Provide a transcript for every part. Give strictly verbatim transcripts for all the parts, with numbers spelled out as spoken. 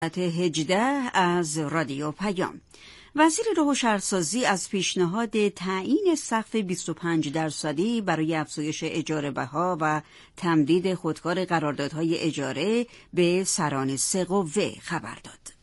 هجده از رادیو پیام. وزیر راه و شهرسازی از پیشنهاد تعیین سقف بیست و پنج درصدی برای افزایش اجاره بها و تمدید خودکار قراردادهای اجاره به سران سه قوه خبر داد.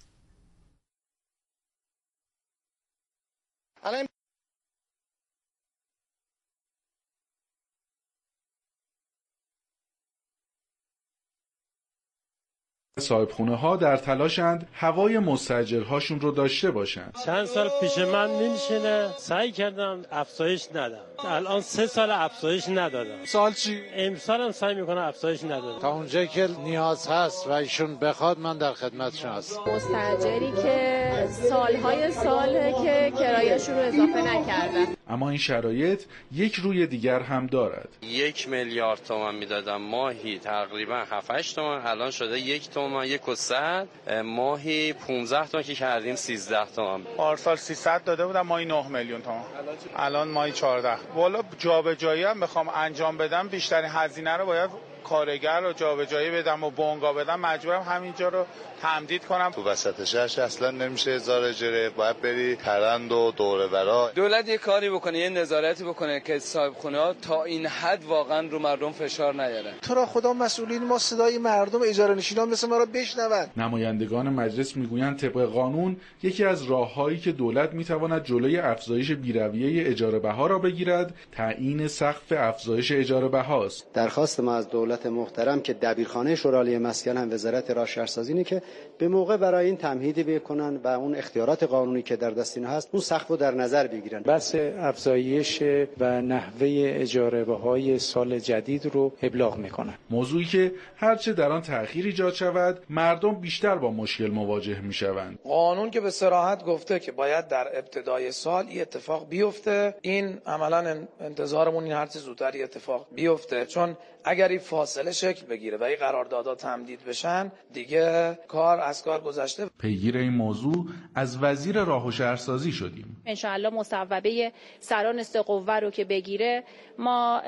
صاحبخونه ها در تلاشند هوای مستاجرهاشون رو داشته باشند. چند سال پیش من نمیشینه، سعی کردم افزایش ندم. الان سه سال افزایش ندادم. سال چی؟ امسال هم سعی میکنم افزایش ندادم. تا اونجایی که نیاز هست و ایشون بخواد من در خدمتشون هستم. مستاجری که سالهای ساله که کرایه‌شون رو اضافه نکردن. اما این شرایط یک روی دیگر هم دارد. یک میلیارد تومان میدادم ماهی تقریبا هفت هشت تومان، الان شده یک تومان یک و صد، ماهی پانزده تومان که کردیم سیزده تومان. پارسال سیصد داده بودم ماهی نه میلیون تومان، الان ماهی چهارده. والا جابجایی هم بخوام انجام بدم بیشترین هزینه رو باید کارگر رو جابجایی بدم و بونگا بدم، مجبورم همینجا رو تمدید کنم. تو وسط شهر اصلا نمیشه هزار اجاره، باید بری پرند و دوره برا. دولت یه کاری بکنه، یه نظارتی بکنه که صاحب خونه ها تا این حد واقعا رو مردم فشار نیاره. تو را خدا مسئولین ما صدای مردم اجاره نشینان مثل ما را بشنون. نمایندگان مجلس میگویند طبق قانون یکی از راههایی که دولت میتواند جلوی افزایش بی‌رویه اجاره بها را بگیرد تعیین سقف افزایش اجاره بهاست. درخواست ما از دولت محترم که دبیرخانه شورای مسکن هم وزارت راه شهرسازی اینه که به موقع برای این تمهیدی بکنن و اون اختیارات قانونی که در دست اینها هست اون سقف رو در نظر بگیرن. بحث افزایش و نحوه اجاره بهای سال جدید رو ابلاغ میکنن. موضوعی که هرچه در آن تأخیر ایجاد شود مردم بیشتر با مشکل مواجه میشوند. قانون که به صراحت گفته که باید در ابتدای سال این اتفاق بیفته، این عملاً انتظارمون این هرچه زودتر اتفاق بیفته، چون اگر این فاصله شکل بگیره و این قراردادها تمدید بشن دیگه کار از کار گذشته. پیگیر این موضوع از وزیر راه و شهرسازی شدیم. انشاءالله مصوبه سران سه قوه رو که بگیره ما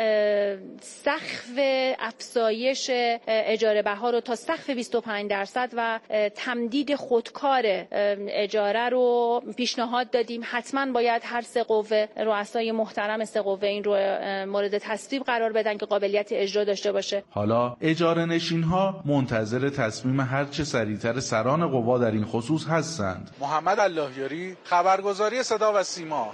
سقف افزایش اجاره بها رو تا سقف بیست و پنج درصد و تمدید خودکار اجاره رو پیشنهاد دادیم. حتما باید هر سه قوه، رؤسای محترم سه قوه این رو مورد تصویب قرار بدن که قابلیت اجرا داشته باشه. حالا اجاره نشین ها منتظر تصمیم هر چه سریعتر سران قوا در این خصوص هستند. محمد اللهیاری، خبرگزاری صدا و سیما.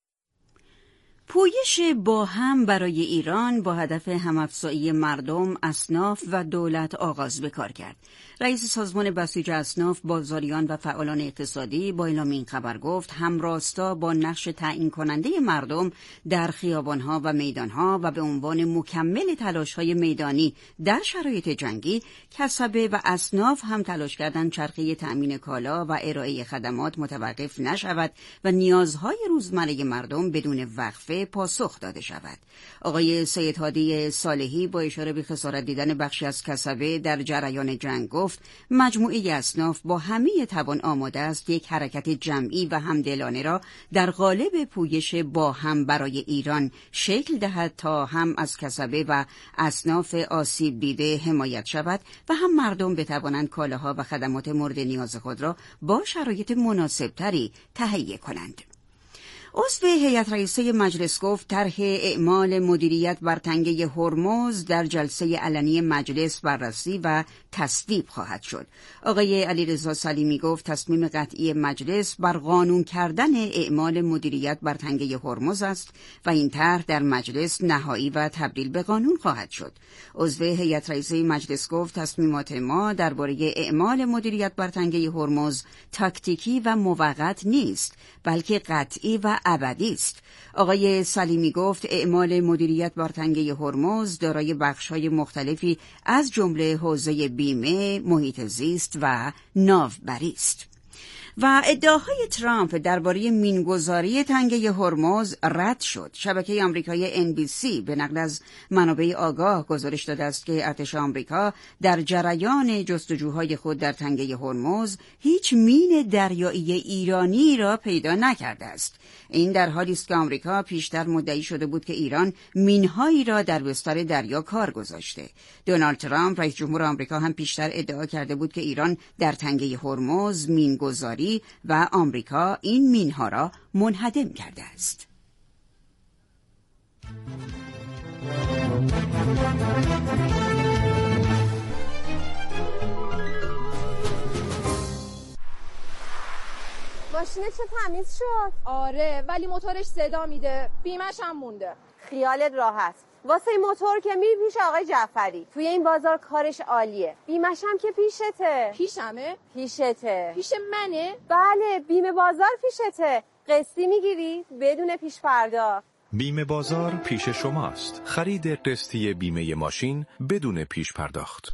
پویش با هم برای ایران با هدف همافزایی مردم، اصناف و دولت آغاز به کار کرد. رئیس سازمان بسیج اصناف، بازاریان و فعالان اقتصادی با اعلام این خبر گفت همراستا با نقش تعیین کننده مردم در خیابانها و میدانها و به عنوان مکمل تلاش‌های میدانی در شرایط جنگی، کسبه و اصناف هم تلاش کردند چرخه تأمین کالا و ارائه خدمات متوقف نشود و نیازهای روزمره مردم بدون وقفه پاسخ داده شود. آقای سید هادی صالحی با اشاره به خسارت دیدن بخشی از کسبه در جریان جنگ گفت مجموعه اصناف با همه توان آماده است یک حرکت جمعی و همدلانه را در قالب پویش با هم برای ایران شکل دهد تا هم از کسبه و اصناف آسیب دیده حمایت شود و هم مردم بتوانند کالاها و خدمات مورد نیاز خود را با شرایط مناسبتری تهیه کنند. عضو هیئت رئیسه مجلس گفت طرح اعمال مدیریت بر تنگه هرمز در جلسه علنی مجلس بررسی و تصویب خواهد شد. آقای علیرضا سلیمی گفت تصمیم قطعی مجلس بر قانون کردن اعمال مدیریت بر تنگه هرمز است و این طرح در مجلس نهایی و تبدیل به قانون خواهد شد. عضو هیئت رئیسه مجلس گفت تصمیمات ما درباره اعمال مدیریت بر تنگه هرمز تاکتیکی و موقت نیست، بلکه قطعی و ابدی است. آقای سلیمی گفت اعمال مدیریت بر تنگه هرمز دارای بخش‌های مختلفی از جمله حوزه بیمه، محیط زیست و ناوبری است. و ادعاهای ترامپ درباره مینگذاری تنگه هرمز رد شد. شبکه آمریکایی ان بی سی به نقل از منابع آگاه گزارش داده است که ارتش آمریکا در جریان جستجوهای خود در تنگه هرمز هیچ مین دریایی ایرانی را پیدا نکرده است. این در حالی است که آمریکا پیشتر مدعی شده بود که ایران مینهایی را در بستر دریا کار گذاشته. دونالد ترامپ رئیس جمهور آمریکا هم پیشتر ادعا کرده بود که ایران در تنگه هرمز مینگذاری و آمریکا این مینها را منهدم کرده است. ماشینت چه تمیز شد؟ آره ولی موتورش صدا میده، بیمش هم مونده. خیالت راحت، واسه این موتور که میری پیش آقای جعفری، توی این بازار کارش عالیه. بیمش هم که پیشته. پیشمه؟ پیشته. پیش منه؟ بله، بیمه بازار پیشته. قسطی میگیری بدون پیش پرداخت. بیمه بازار پیش شماست. خرید قسطی بیمه ماشین بدون پیش پرداخت.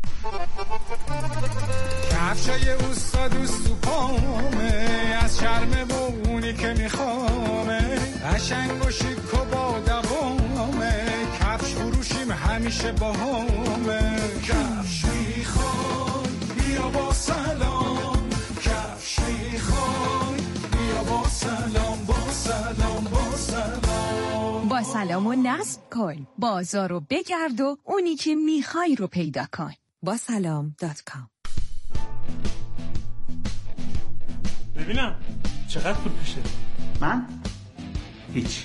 کفشای اوستا دوست تو پامه، از شرم بونی که میخوامه، قشنگ و شیک و با دوامه، کفش فروشیم همیشه با همه. کفش میخوای بیا با سلام، کفش میخوای بیا با سلام، با سلام با سلام. با سلامو نصب کن، بازار رو بگرد و اونی که میخوای رو پیدا کن. با سلام دات کام. ببینم چقدر پول پیشه؟ من؟ هیچ.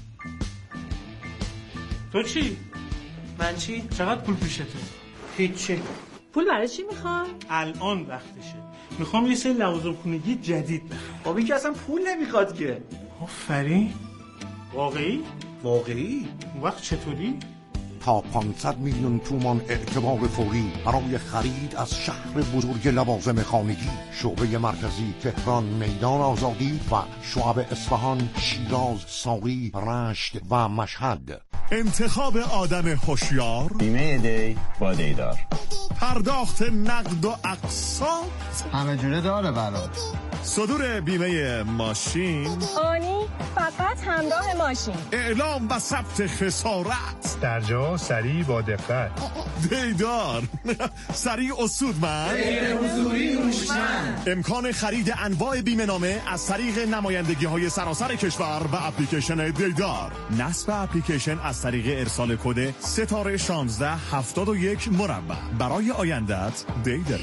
تو چی؟ من چی؟ چقدر پول پیشته؟ هیچی. پول برای چی میخوای؟ الان وقتشه. میخوام یه سری لوازم خونگی جدید بخرم. بابی که اصلا پول نمیخواد که. آفرین. واقعی؟ واقعی؟ اون وقت چطوری؟ تا پانصد میلیون تومان اعتبار فوری برای خرید از شهر بزرگ لوازم خانگی. شعبه مرکزی تهران، میدان آزادی و شعب اصفهان، شیراز، ساری، رشت و مشهد. انتخاب آدم هوشیار، بیمه دی با دیدار، پرداخت نقد و اقساط، همه جوره داره برات. صدور بیمه ماشین، آنی فقط همراه ماشین، اعلام و ثبت خسارت، در جا سریع با دقت. دیدار سریع و سودمند، غیر حضوری هوشمند. امکان خرید انواع بیمه نامه از طریق نمایندگی های سراسر کشور و اپلیکیشن دیدار. نصب اپلیکیشن از طریق ارسال کد ستاره شانزده هفتاد و یک مربع. برای آیندت دیدار.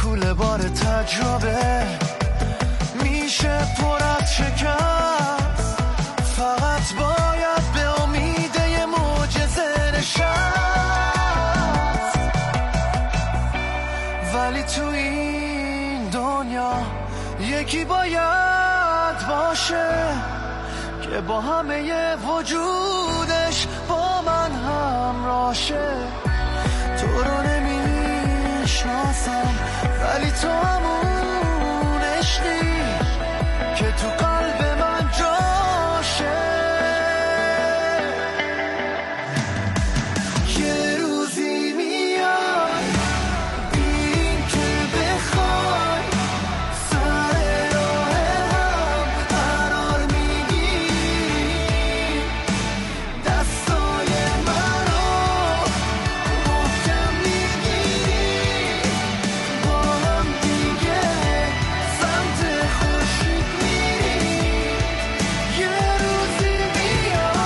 کوله بار تجربه میشه پر از شکست، فقط باید به امید یه معجزه نشست. ولی تو این دنیا یکی باید باشه که با همه وجودش با من همراشه. تو رو نمیشناسم ولی تو همون عشقی که تو قلب من جاشه. یه روزی میاد بین که بخوای سر راه هم قرار میگیری، دستای منو محکم میگیری، با هم دیگه سمت خورشید میریم. یه روزی میاد.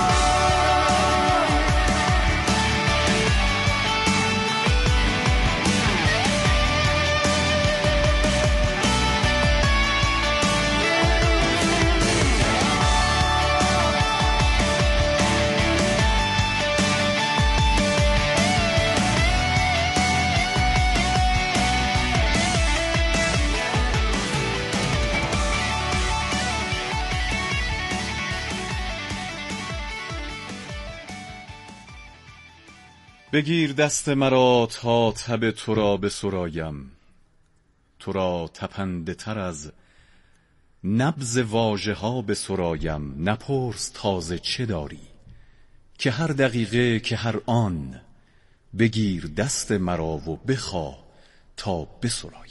بگیر دست مرا تا تب تو را بسرایم، تو را تپنده تر از نبض واژه ها بسرایم. نپرس تازه چه داری که هر دقیقه که هر آن، بگیر دست مرا و بخواه تا بسرایم.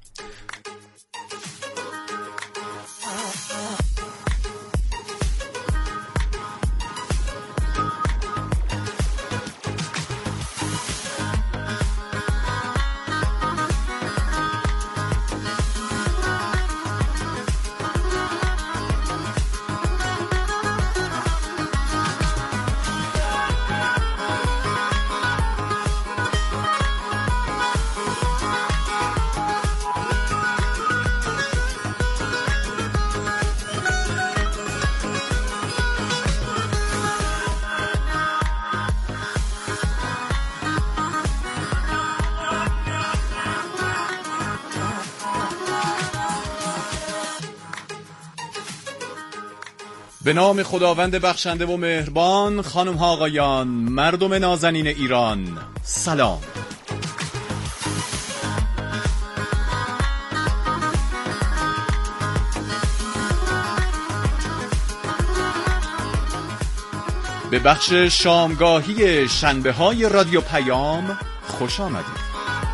به نام خداوند بخشنده و مهربان. خانم ها آقایان، مردم نازنین ایران، سلام. به بخش شامگاهی شنبه های رادیو پیام خوش آمدید.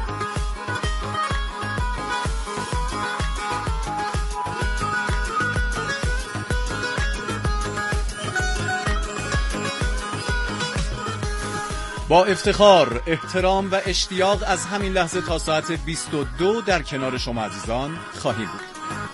با افتخار، احترام و اشتیاق از همین لحظه تا ساعت بیست و دو در کنار شما عزیزان خواهیم بود.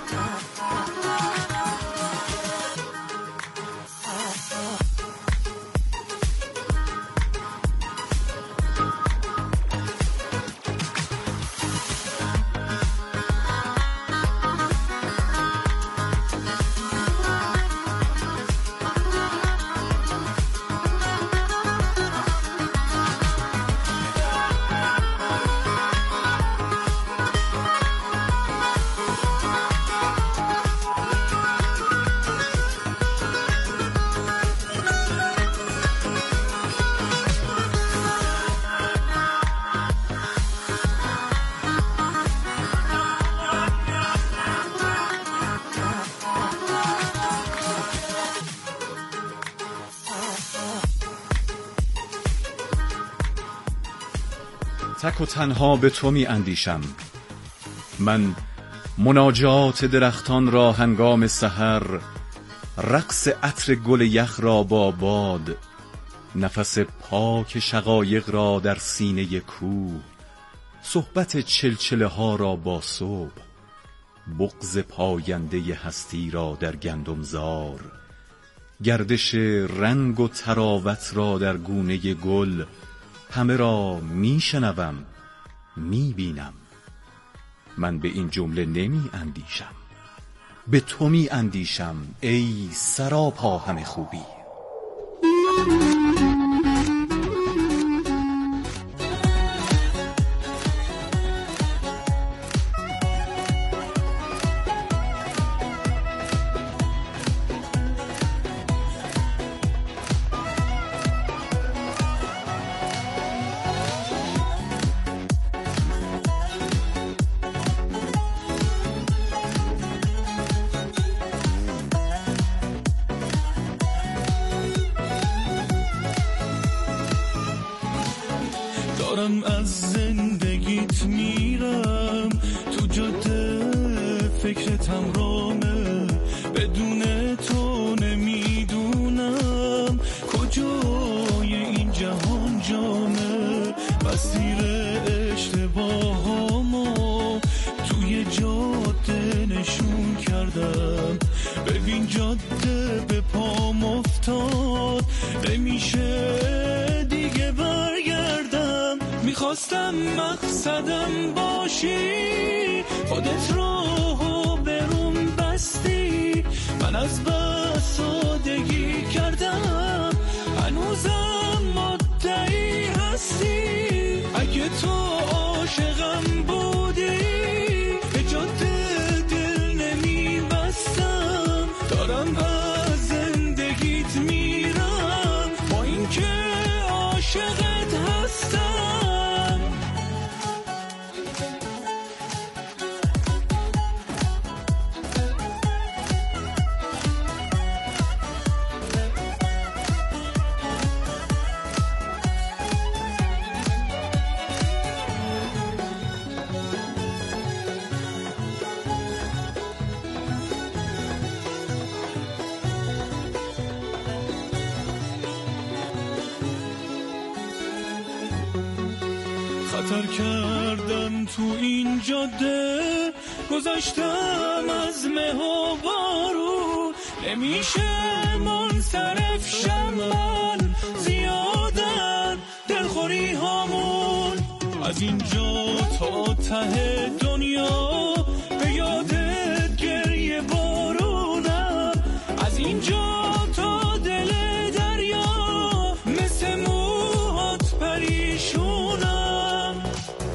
تک و تنها به تو می اندیشم من، مناجات درختان را هنگام سحر، رقص عطر گل یخ را با باد، نفس پاک شقایق را در سینه کوه، صحبت چلچله ها را با صبح، بغض پاینده هستی را در گندمزار، گردش رنگ و تراوت را در گونه گل، همه را می شنوم، می بینم. من به این جمله نمی اندیشم، به تو می اندیشم ای سراپا همه خوبی. دارم از زندگیت میرم تو جاده، فکرتم رامه، بدون تو نمیدونم کجای این جهان جامه. مسیر اشتباهامو توی جاده نشون کردم، ببین جاده به پام افتاد، نمیشه دیگه برگردم. میخواستم مقصدم باشی، خودت رو بروم بستی، من از بس سادگی کردم، هنوزم مدعی هستی. اگه تو عاشقم بودی به جاده دل نمیبستم. دارم از زندگیت میرم با اینکه عاشقت هستم. خطر کردم تو این جاده، گذاشتم از مه و بارون، نمیشه منصرف شم من، زیادن دلخوری هامون. از اینجا تا ته دنیا به یادت گریه بارونم، از اینجا تا دل دریا مثل موهات پریشونم.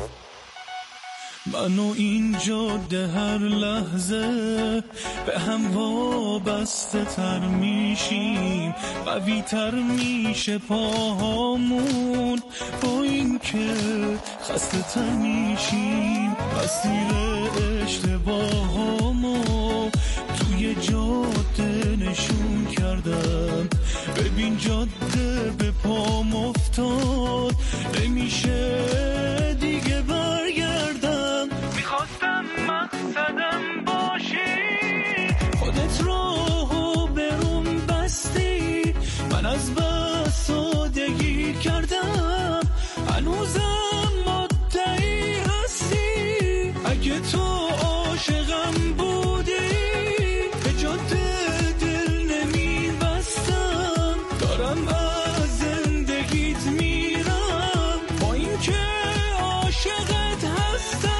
من و این جاده هر لحظه به هم وابسته تر میشیم، قوی تر میشه پاهامون، با این که خسته تر میشیم. مسیر اشتباهامو توی جاده نشون کردم، ببین جاده به پام افتاد، نمیشه دیگه برگردم. میخواستم مقصدم باشی، خودت رو بروم بستی، من از بس سادگی کردم، هنوزم مدعی هستی. اگه تو عاشقم بودی به جاده دل نمیبستم. دارم از زندگیت میرم با اینکه عاشقت هستم.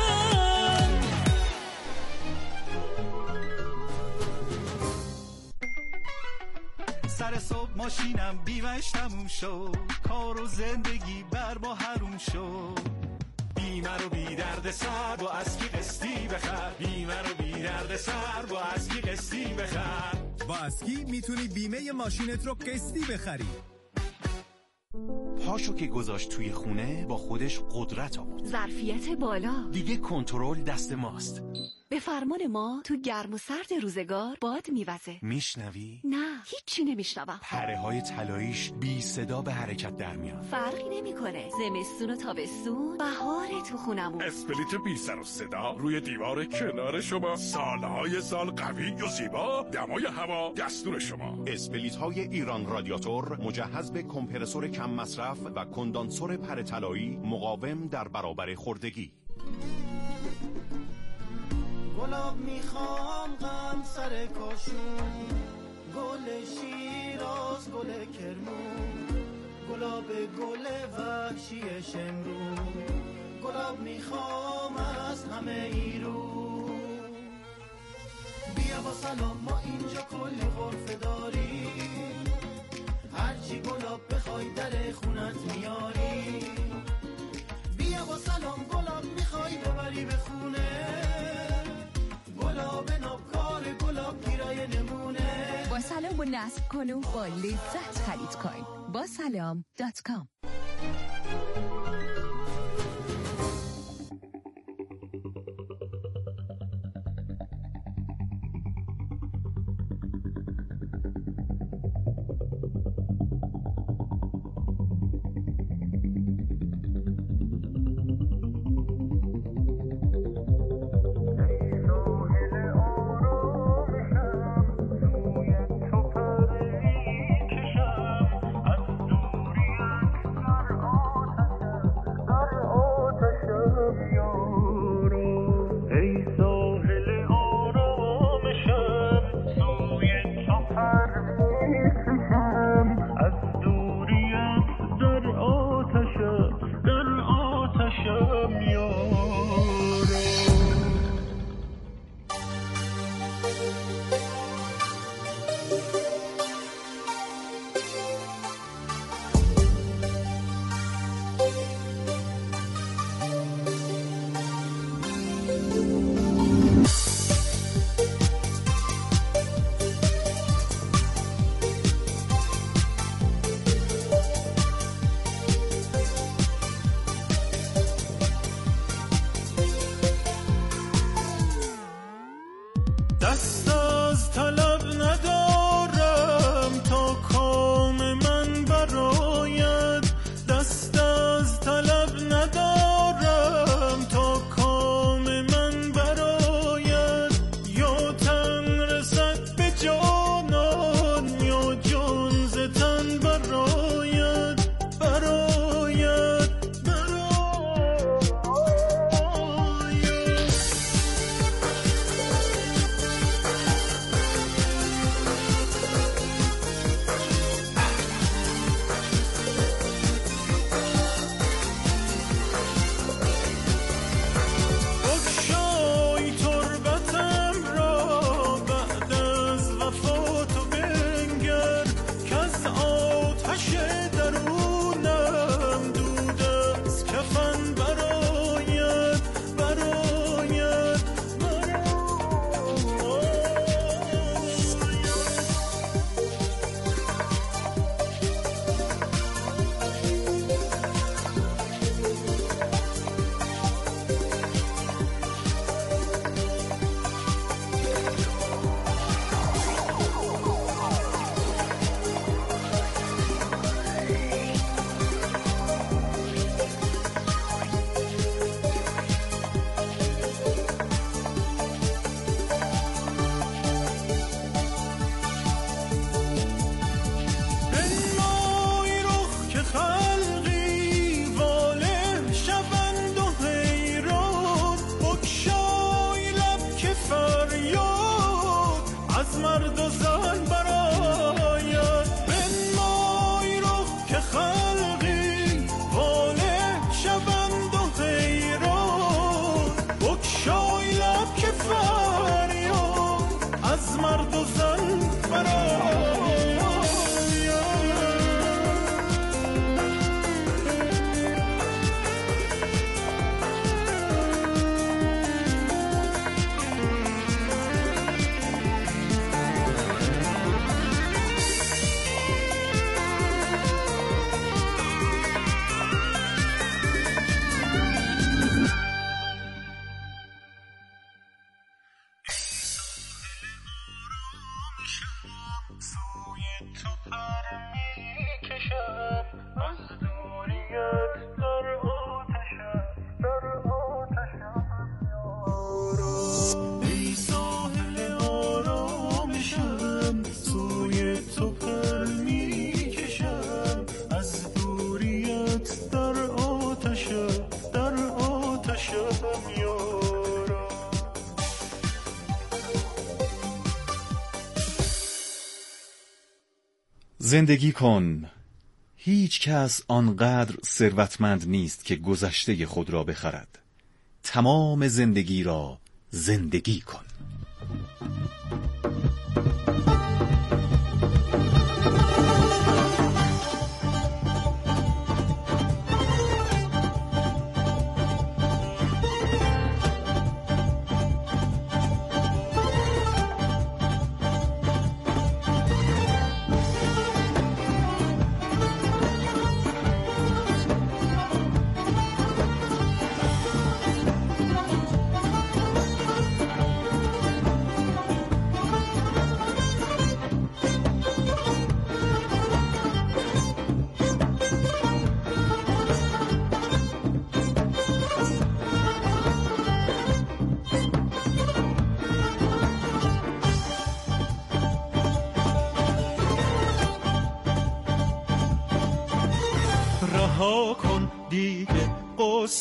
سر صبح ماشینم بیمش تموم شد، کار و زندگی بر ما حروم شد. بیمه رو بی درد سر با اسکی قسطی بخر، بیمه رو بی درد سر با اسکی قسطی بخر. با اسکی میتونی بیمه ماشینت رو قسطی بخری. پاشو که گذاشت توی خونه با خودش قدرت آورد، ظرفیت بالا، دیگه کنترل دست ماست. به فرمان ما تو گرم و سرد روزگار باد میوزه. میشنوی؟ نه هیچی نمیشنوم. پره های طلاییش بی صدا به حرکت در میاد. فرقی نمیکنه، زمستون و تابستون، بهار تو خونمون. اسپلیت بی سر و صدا روی دیوار کنار شما، سالهای سال قوی و زیبا، دمای هوا دستور شما. اسپلیت های ایران رادیاتور مجهز به کمپرسور کم مصرف و کندانسور پره طلایی مقاوم در برابر خوردگی. گلاب میخوام غم سر کاشون، گل شیراز گل کرمون، گلاب گل وحشی شمرون. گلاب میخوام از همه ایرو، سلام ما اینجا کلی غرفه داریم، هرچی گلاب بخوای در خونت میاری. بیا با سلام گلاب میخوای ببری به خونه، گلاب نابکار گلاب گیرای نمونه. با سلام و نصب کن و با لذت خرید کن. با سلام دات کام. دست از طلب ندارم تا کام من براید، دست از طلب ندارم تا کام من براید. یا تن رسد به جانان یا جان ز تن براید، براید زندگی کن. هیچ کس آنقدر ثروتمند نیست که گذشته خود را بخرد. تمام زندگی را زندگی کن.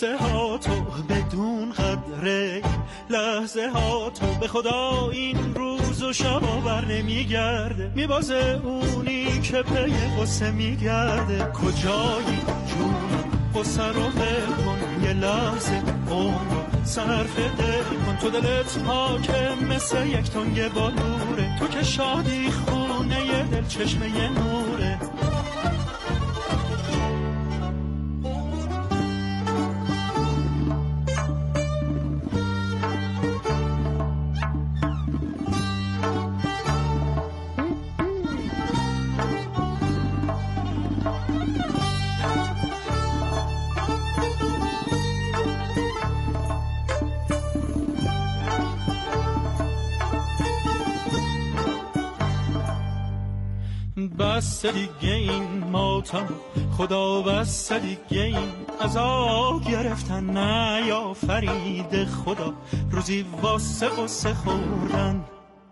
قصه ها تو بدون قدره، لحظه ها تو به خدا این روز و شب بر نمیگرده، میبازه اونی که پی قصه میگرده. کجایی جون قصه رو بکن، یه لحظه عمر صرف دل کن، تو دلت حاکم مثل یک تنگ بالوره، تو که شادی خونه یه دل چشمه یه نوره. بس دیگه این ماتم خدا، بس دیگه این عذاب گرفتن، نه یا فرید خدا روزی واسه قصه خوردن.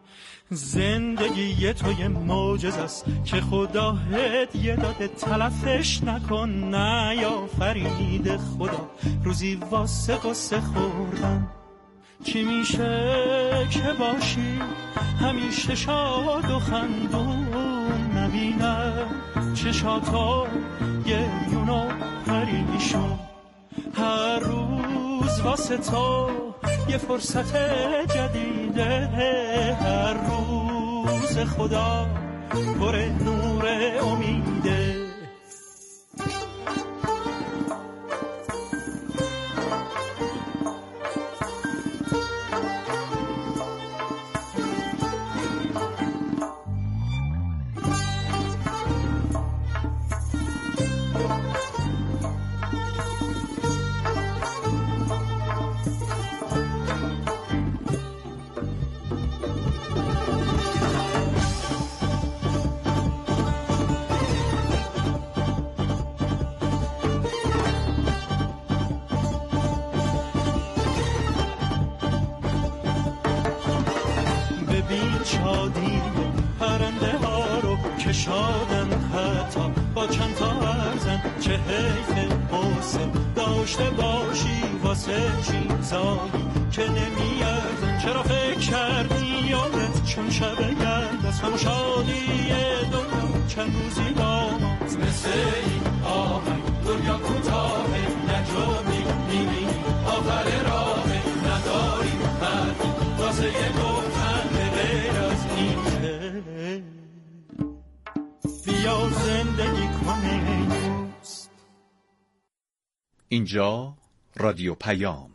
زندگی تو یه معجزه است که خدا هدیه داده، تلفش نکن، نه یا فرید خدا روزی واسه قصه خوردن. چی میشه که باشی همیشه شاد و خندون، نبینم چشاتا یه یونو پریشون، هر روز واسه تو یه فرصت جدیده، هر روز خدا پر نور امیده. شادی پرنده ها رو که شادن، حتی با چند تا ارزن، چه حیف قصه داشته باشی واسه چیزایی که نمیارزن. چرا فکر کردی یادت چون شب گرد از همه شادی دنیا چند روزی داماد، مثل این آهنگ دنیا کوتاهه، نجومی میبینی آخر راهه، نداری حرفی واسه یه گفتن غیر از اینه. بیا زندگی کنه دوست. اینجا رادیو پیام.